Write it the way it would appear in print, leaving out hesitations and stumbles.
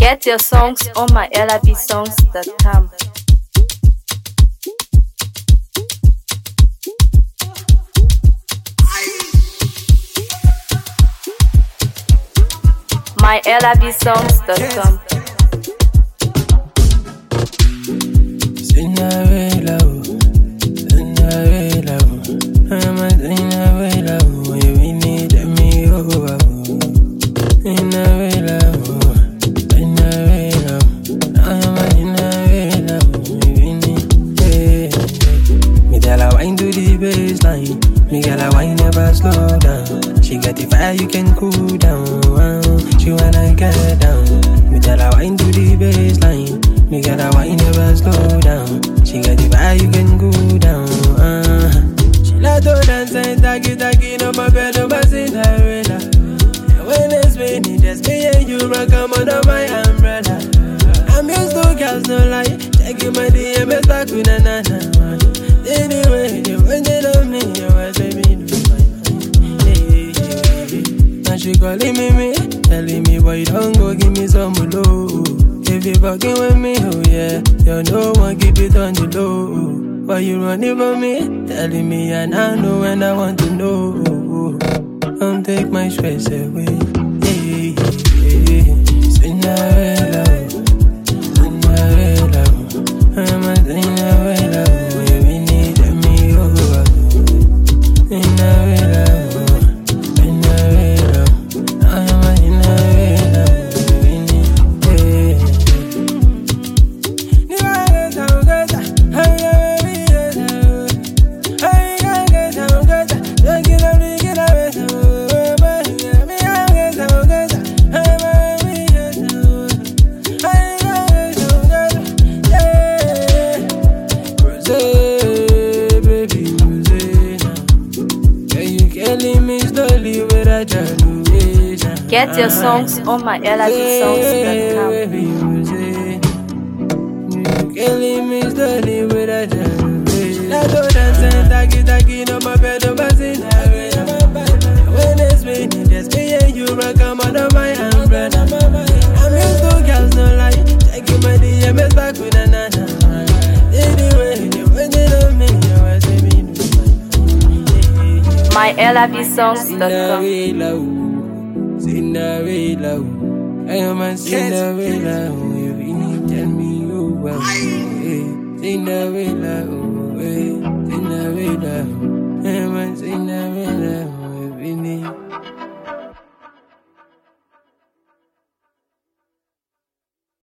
Get your songs on mylabsongs.com. mylabsongs.com. Cinderella, Cinderella, I'm a Cinderella, we need me over. Cinderella, Cinderella, I'm a Cinderella, we need. Me tell her wine to the baseline, me tell her wine never slow down. She got the fire, you can cool down. She wanna get down. Me tell her wine to the baseline. Me got her wine never slow down. She got the fire, you can cool down. She like to dance and taki no my bed, no my Cinderella. And when it's raining, just me and you rock, come under my umbrella. I'm used to girls, no lie. Taking my DM, stuck with a nana. Anyway, you want it on me, you want to be. Now she calling me, telling me, boy, don't go give me some low. If you fucking with me, oh yeah, you know one keep it on the low. Why you running for me, telling me, and I know when I want to know. Come take my stress away. Cinderella, Cinderella, I'm a Cinderella, we need me over. Cinderella. Get your songs on mylabsongs.com. Killing me slowly with a jelly. I don't dance and taki no my bed, no my Cinderella. When it's raining, just me and you rock, come under my umbrella. I'm used to girls, no lie. Taking my DMs back with a nana. Anyway, you want it on me, you want to be. mylabsongs.com. Cinderella, I am a Cinderella, you need tell me over. Cinderella, Cinderella, I am a Cinderella.